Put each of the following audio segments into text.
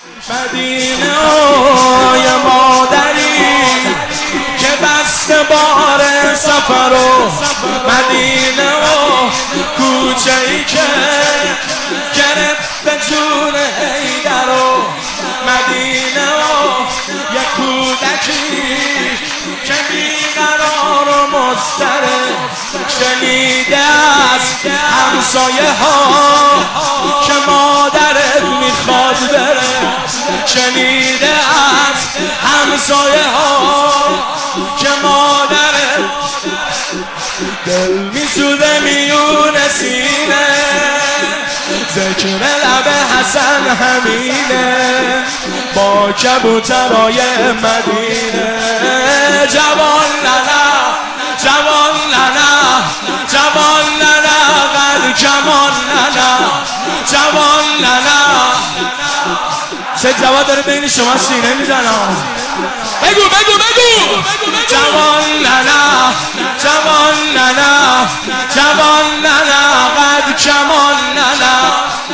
مدینه های مادری که بسته بار سفر و مدینه و کوچه ای که گرفته جون حیدر و مدینه و یک کودکی که بیقرار و مضطرب شنیده از همسایه ها که مادرت میخواد بره، شنیده از همسایه ها که مادرت دل میسوزه میون سینه، ذکر لب حسن همینه با کبوترای مدینه. جوان لنا جوان لنا جوان لنا قد کمان لنا جوان لنا. چه جواد داره بین شما سینه میزنم، بگو بگو بگو جوان لنا جوان لنا جوان لنا قد کمان لنا.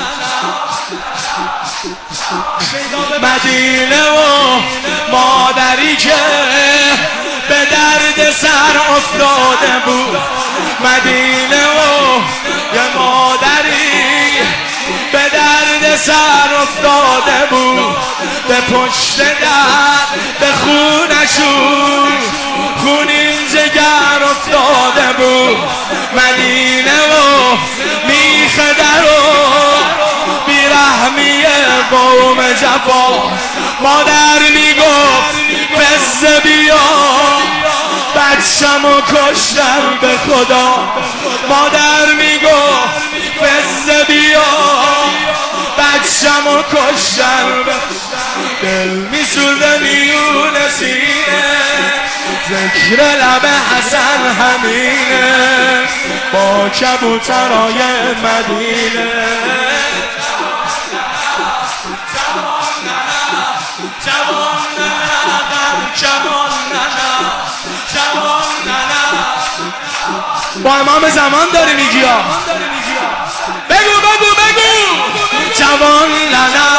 مدینه و مادری که به درد سر افتاده بود، مدینه و یه مادری به درد سر افتاده بود، به پشت در به خونشون خونین جگر افتاده بود. مدینه و میخه در و بیرحمی قوم جفا، مادر میگفت فزه بیا بچه‌مو کشتم به خدا، مادر میگفت فزه بیا بچه‌مو کشتم، دل میسوزه میون سینه، ذکر لب حسن همینه با کبوترای مدینه. جوان لنا قد کمان لنا جوان لنا. با امام زمان داری میگی ها، بگو بگو بگو جوان لنا.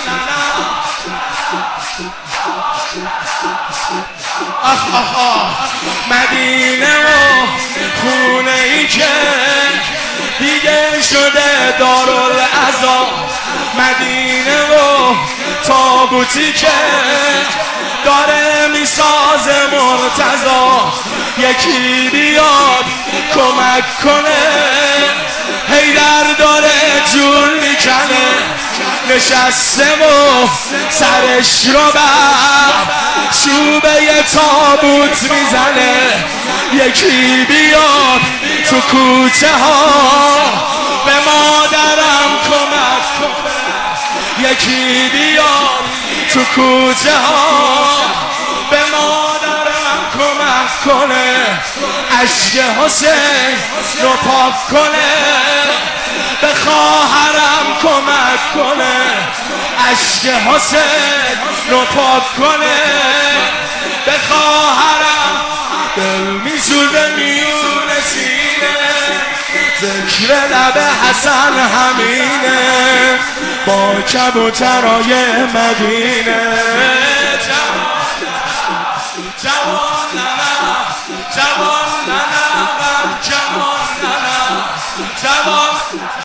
آخ آخ آخ مدینه و خونه ای که دیگه شده دارالعذاب، مدینه و تابوتی که داره میسازه مرتضا، یکی بیاد کمک کنه حیدر داره جون میکنه، نشسته و سرش رو بر چوبه تابوت میزنه، یکی بیاد تو کوچه ها به مادرم کمک کنه، یکی بیاد تو کوچه ها به مادرم کمک کنه، اشک حسین رو پاک کنه، به خواهرم کمک کنه، اشک حسین رو پاک کنه، به خواهرم دل میسوزه میون سینه، ذکر لب حسن همینه با کبوترای مدینه. جوان لنا جوان لنا قد کمان لنا جوان